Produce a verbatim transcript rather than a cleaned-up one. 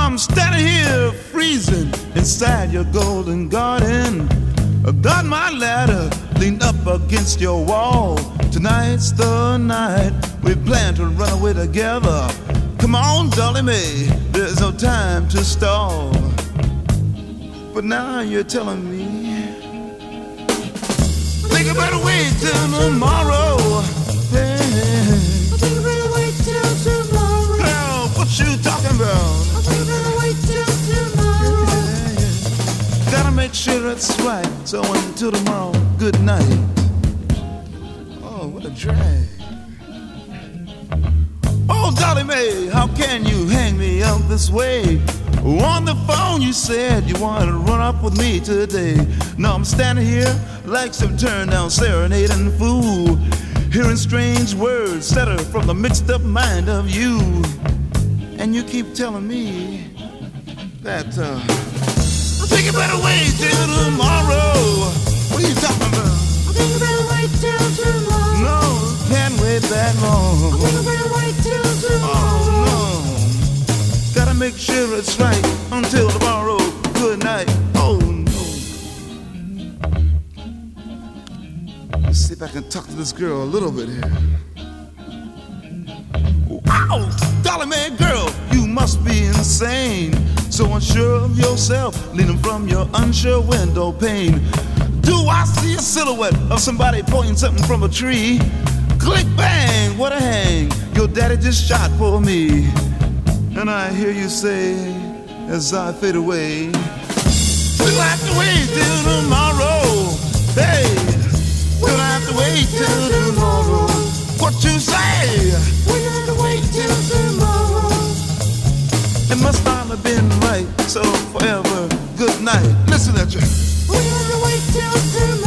I'm standing here freezing inside your golden garden. I've got my ladder leaned up against your wall. Tonight's the night we plan to run away together. Come on, Dolly Mae, there's no time to stall. But now you're telling me think I better wait till tomorrow. Hey. I think I better wait till tomorrow. Girl, what you talking about? I think I better wait till tomorrow. Yeah, yeah. Gotta make sure it's right. So until tomorrow, good night. Oh, what a drag. Oh, Dolly Mae, how can you hang me up this way? On the phone you said you wanted to run up with me today. Now I'm standing here like some turned down serenading fool, hearing strange words stutter from the mixed up mind of you. And you keep telling me that uh, I think you better wait till tomorrow. What are you talking about? I think I better wait till tomorrow. No, can't wait that long. I think I better wait till tomorrow. Oh no, gotta make sure it's right until tomorrow. Good night. Oh no. Let's see if I can talk to this girl a little bit here. Wow, Dolly Mae girl, you must be insane. So unsure of yourself, leaning from your unsure window pane. Do I see a silhouette of somebody pointing something from a tree? Click bang, what a hang, your daddy just shot for me. And I hear you say, as I fade away, we'll have to wait till tomorrow. Hey, we'll have to wait till tomorrow. What you say? We'll have to wait till tomorrow. It must not have been right, so forever, good night. Listen at you. We'll have to wait till tomorrow.